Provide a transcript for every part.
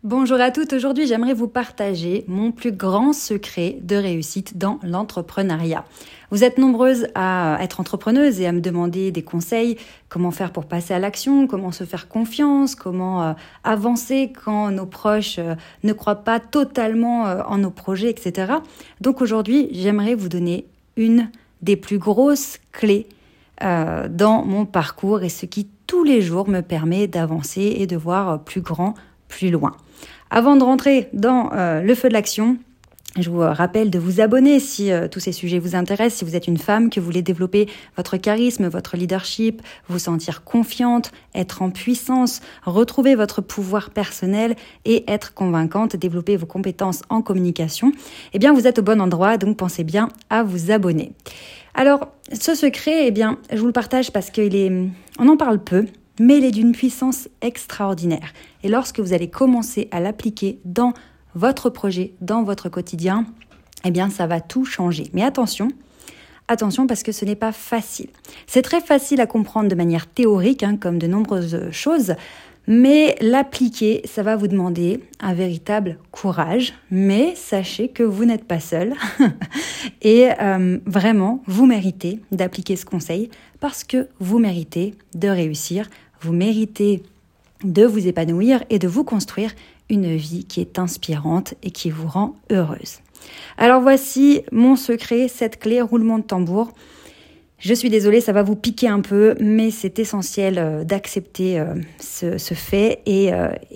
Bonjour à toutes, aujourd'hui j'aimerais vous partager mon plus grand secret de réussite dans l'entrepreneuriat. Vous êtes nombreuses à être entrepreneuses et à me demander des conseils, comment faire pour passer à l'action, comment se faire confiance, comment avancer quand nos proches ne croient pas totalement en nos projets, etc. Donc aujourd'hui j'aimerais vous donner une des plus grosses clés dans mon parcours et ce qui tous les jours me permet d'avancer et de voir plus grand, plus loin. Avant de rentrer dans le feu de l'action, je vous rappelle de vous abonner si tous ces sujets vous intéressent, si vous êtes une femme, que vous voulez développer votre charisme, votre leadership, vous sentir confiante, être en puissance, retrouver votre pouvoir personnel et être convaincante, développer vos compétences en communication. Eh bien, vous êtes au bon endroit, donc pensez bien à vous abonner. Alors, ce secret, je vous le partage parce on en parle peu, mais il est d'une puissance extraordinaire. Et lorsque vous allez commencer à l'appliquer dans votre projet, dans votre quotidien, ça va tout changer. Mais attention parce que ce n'est pas facile. C'est très facile à comprendre de manière théorique, comme de nombreuses choses, mais l'appliquer, ça va vous demander un véritable courage. Mais sachez que vous n'êtes pas seul et vraiment, vous méritez d'appliquer ce conseil parce que vous méritez de réussir, vous méritez de vous épanouir et de vous construire une vie qui est inspirante et qui vous rend heureuse. Alors voici mon secret, cette clé, roulement de tambour. Je suis désolée, ça va vous piquer un peu, mais c'est essentiel d'accepter ce fait et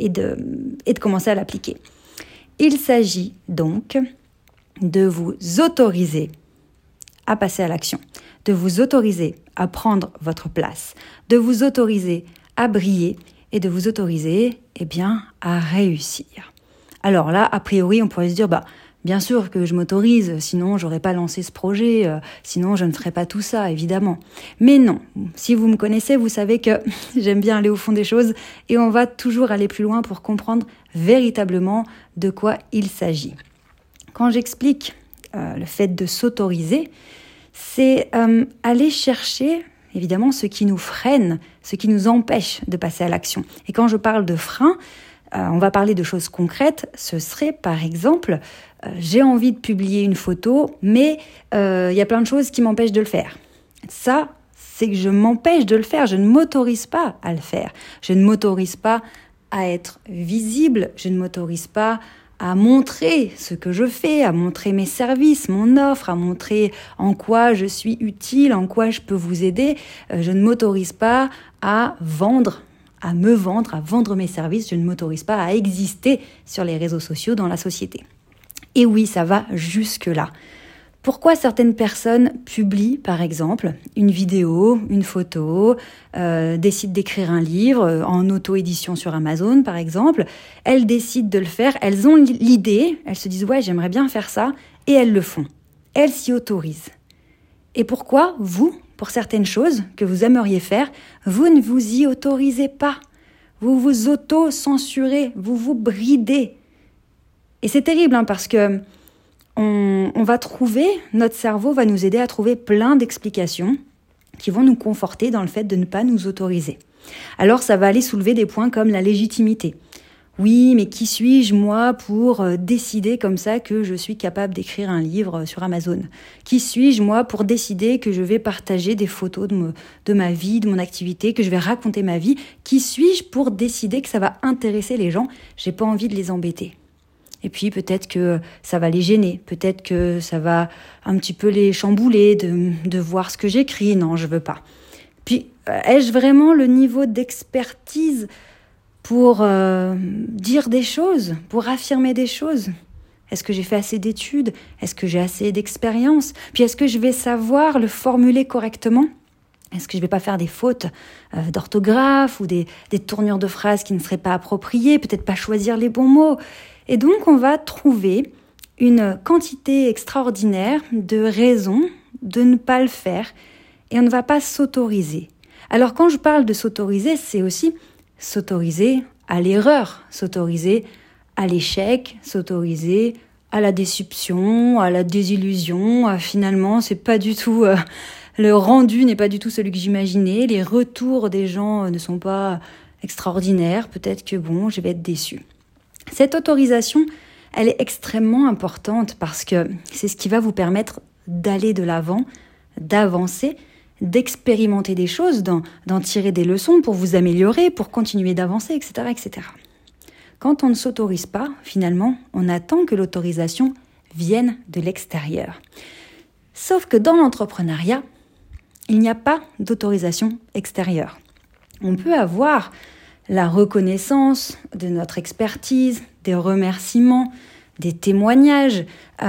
de commencer à l'appliquer. Il s'agit donc de vous autoriser à passer à l'action, de vous autoriser à prendre votre place, de vous autoriser à briller et de vous autoriser à réussir. Alors là, a priori, on pourrait se dire, bien sûr que je m'autorise, sinon j'aurais pas lancé ce projet, sinon je ne ferais pas tout ça, évidemment. Mais non, si vous me connaissez, vous savez que j'aime bien aller au fond des choses et on va toujours aller plus loin pour comprendre véritablement de quoi il s'agit. Quand j'explique le fait de s'autoriser, c'est aller chercher évidemment ce qui nous freine, ce qui nous empêche de passer à l'action. Et quand je parle de frein, on va parler de choses concrètes. Ce serait par exemple, j'ai envie de publier une photo, mais il y a plein de choses qui m'empêchent de le faire. Ça, c'est que je m'empêche de le faire. Je ne m'autorise pas à le faire. Je ne m'autorise pas à être visible. Je ne m'autorise pas à montrer ce que je fais, à montrer mes services, mon offre, à montrer en quoi je suis utile, en quoi je peux vous aider. Je ne m'autorise pas à vendre mes services. Je ne m'autorise pas à exister sur les réseaux sociaux dans la société. Et oui, ça va jusque-là. Pourquoi certaines personnes publient, par exemple, une vidéo, une photo, décident d'écrire un livre en auto-édition sur Amazon, par exemple. Elles décident de le faire, elles ont l'idée, elles se disent « ouais, j'aimerais bien faire ça » et elles le font. Elles s'y autorisent. Et pourquoi, vous, pour certaines choses que vous aimeriez faire, vous ne vous y autorisez pas? Vous vous auto-censurez, vous vous bridez. Et c'est terrible parce que on va trouver, notre cerveau va nous aider à trouver plein d'explications qui vont nous conforter dans le fait de ne pas nous autoriser. Alors ça va aller soulever des points comme la légitimité. Oui, mais qui suis-je moi pour décider comme ça que je suis capable d'écrire un livre sur Amazon? Qui suis-je moi pour décider que je vais partager des photos de ma vie, de mon activité, que je vais raconter ma vie? Qui suis-je pour décider que ça va intéresser les gens? J'ai pas envie de les embêter. Et puis peut-être que ça va les gêner, peut-être que ça va un petit peu les chambouler de voir ce que j'écris. Non, je veux pas. Puis, ai-je vraiment le niveau d'expertise pour dire des choses, pour affirmer des choses? Est-ce que j'ai fait assez d'études? Est-ce que j'ai assez d'expérience? Puis est-ce que je vais savoir le formuler correctement? Est-ce que je vais pas faire des fautes d'orthographe ou des tournures de phrases qui ne seraient pas appropriées? Peut-être pas choisir les bons mots. Et donc, on va trouver une quantité extraordinaire de raisons de ne pas le faire et on ne va pas s'autoriser. Alors, quand je parle de s'autoriser, c'est aussi s'autoriser à l'erreur, s'autoriser à l'échec, s'autoriser à la déception, à la désillusion. Finalement, c'est pas du tout... le rendu n'est pas du tout celui que j'imaginais. Les retours des gens ne sont pas extraordinaires. Peut-être que je vais être déçue. Cette autorisation, elle est extrêmement importante parce que c'est ce qui va vous permettre d'aller de l'avant, d'avancer, d'expérimenter des choses, d'en tirer des leçons pour vous améliorer, pour continuer d'avancer, etc., etc. Quand on ne s'autorise pas, finalement, on attend que l'autorisation vienne de l'extérieur. Sauf que dans l'entrepreneuriat, il n'y a pas d'autorisation extérieure. On peut avoir la reconnaissance de notre expertise, des remerciements, des témoignages,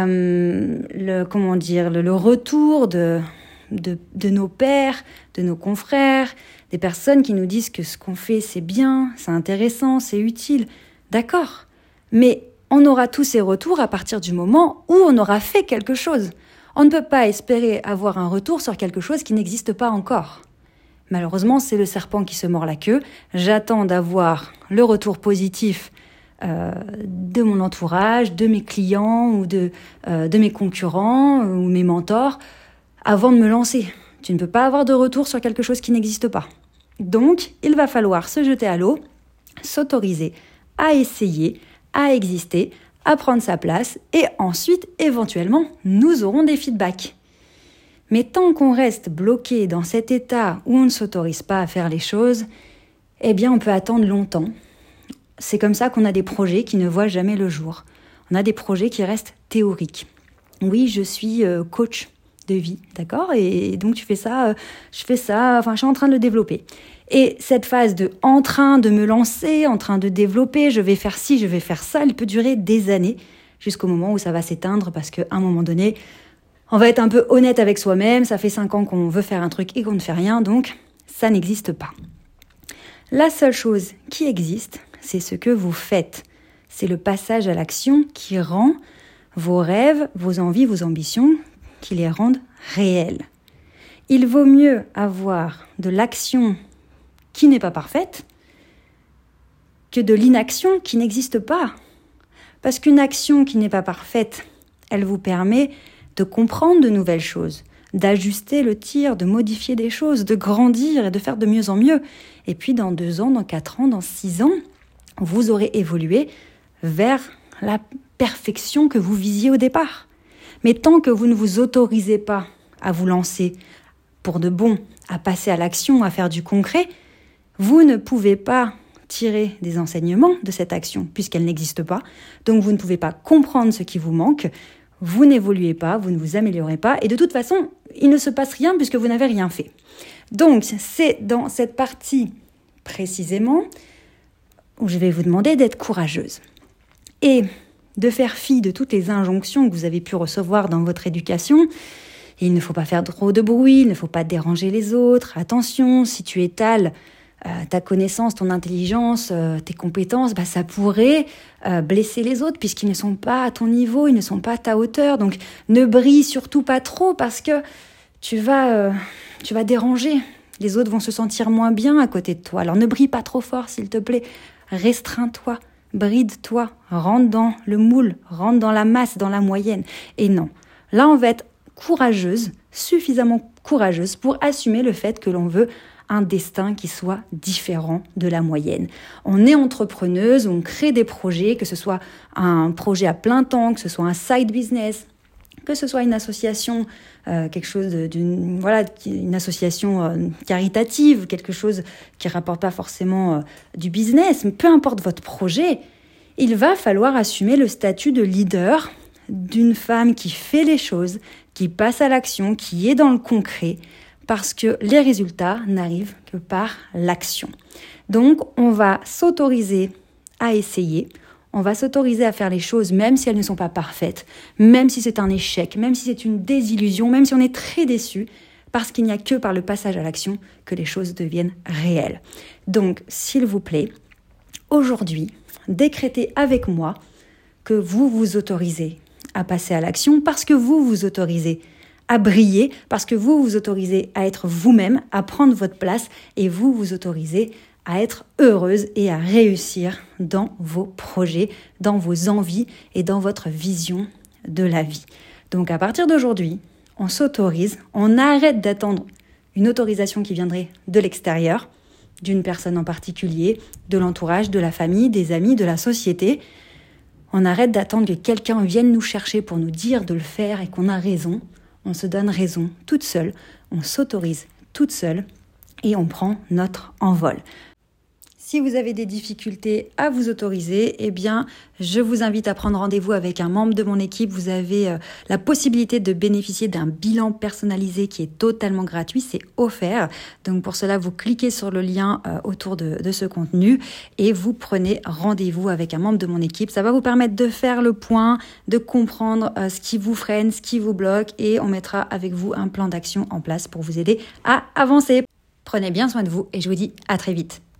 le retour de nos pairs, de nos confrères, des personnes qui nous disent que ce qu'on fait c'est bien, c'est intéressant, c'est utile. D'accord, mais on aura tous ces retours à partir du moment où on aura fait quelque chose. On ne peut pas espérer avoir un retour sur quelque chose qui n'existe pas encore. Malheureusement, c'est le serpent qui se mord la queue. J'attends d'avoir le retour positif de mon entourage, de mes clients ou de mes concurrents ou mes mentors avant de me lancer. Tu ne peux pas avoir de retour sur quelque chose qui n'existe pas. Donc, il va falloir se jeter à l'eau, s'autoriser à essayer, à exister, à prendre sa place et ensuite, éventuellement, nous aurons des feedbacks. Mais tant qu'on reste bloqué dans cet état où on ne s'autorise pas à faire les choses, eh bien, on peut attendre longtemps. C'est comme ça qu'on a des projets qui ne voient jamais le jour. On a des projets qui restent théoriques. Oui, je suis coach de vie, d'accord ? Et donc, tu fais ça, je fais ça, enfin, je suis en train de le développer. Et cette phase de en train de me lancer, en train de développer, je vais faire ci, je vais faire ça, elle peut durer des années jusqu'au moment où ça va s'éteindre parce qu'à un moment donné, on va être un peu honnête avec soi-même, ça fait 5 ans qu'on veut faire un truc et qu'on ne fait rien, donc ça n'existe pas. La seule chose qui existe, c'est ce que vous faites. C'est le passage à l'action qui rend vos rêves, vos envies, vos ambitions, qui les rendent réels. Il vaut mieux avoir de l'action qui n'est pas parfaite que de l'inaction qui n'existe pas. Parce qu'une action qui n'est pas parfaite, elle vous permet de comprendre de nouvelles choses, d'ajuster le tir, de modifier des choses, de grandir et de faire de mieux en mieux. Et puis dans 2 ans, dans 4 ans, dans 6 ans, vous aurez évolué vers la perfection que vous visiez au départ. Mais tant que vous ne vous autorisez pas à vous lancer pour de bon, à passer à l'action, à faire du concret, vous ne pouvez pas tirer des enseignements de cette action puisqu'elle n'existe pas. Donc vous ne pouvez pas comprendre ce qui vous manque, vous n'évoluez pas, vous ne vous améliorez pas et de toute façon, il ne se passe rien puisque vous n'avez rien fait. Donc c'est dans cette partie précisément où je vais vous demander d'être courageuse et de faire fi de toutes les injonctions que vous avez pu recevoir dans votre éducation. Il ne faut pas faire trop de bruit, il ne faut pas déranger les autres. Attention, si tu étales ta connaissance, ton intelligence, tes compétences, ça pourrait blesser les autres puisqu'ils ne sont pas à ton niveau, ils ne sont pas à ta hauteur. Donc ne brille surtout pas trop parce que tu vas déranger. Les autres vont se sentir moins bien à côté de toi. Alors ne brille pas trop fort s'il te plaît. Restreins-toi, bride-toi, rentre dans le moule, rentre dans la masse, dans la moyenne. Et non, là on va être courageuse, suffisamment courageuse pour assumer le fait que l'on veut un destin qui soit différent de la moyenne. On est entrepreneuse, on crée des projets, que ce soit un projet à plein temps, que ce soit un side business, que ce soit une association, une association caritative, quelque chose qui rapporte pas forcément du business, mais peu importe votre projet, il va falloir assumer le statut de leader d'une femme qui fait les choses, qui passe à l'action, qui est dans le concret, parce que les résultats n'arrivent que par l'action. Donc, on va s'autoriser à essayer, on va s'autoriser à faire les choses même si elles ne sont pas parfaites, même si c'est un échec, même si c'est une désillusion, même si on est très déçu, parce qu'il n'y a que par le passage à l'action que les choses deviennent réelles. Donc, s'il vous plaît, aujourd'hui, décrétez avec moi que vous vous autorisez à passer à l'action parce que vous vous autorisez à briller, parce que vous vous autorisez à être vous-même, à prendre votre place et vous vous autorisez à être heureuse et à réussir dans vos projets, dans vos envies et dans votre vision de la vie. Donc à partir d'aujourd'hui, on s'autorise, on arrête d'attendre une autorisation qui viendrait de l'extérieur, d'une personne en particulier, de l'entourage, de la famille, des amis, de la société. On arrête d'attendre que quelqu'un vienne nous chercher pour nous dire de le faire et qu'on a raison. On se donne raison toute seule, on s'autorise toute seule et on prend notre envol. Si vous avez des difficultés à vous autoriser, eh bien, je vous invite à prendre rendez-vous avec un membre de mon équipe. Vous avez la possibilité de bénéficier d'un bilan personnalisé qui est totalement gratuit, c'est offert. Donc pour cela, vous cliquez sur le lien autour de ce contenu et vous prenez rendez-vous avec un membre de mon équipe. Ça va vous permettre de faire le point, de comprendre ce qui vous freine, ce qui vous bloque et on mettra avec vous un plan d'action en place pour vous aider à avancer. Prenez bien soin de vous et je vous dis à très vite.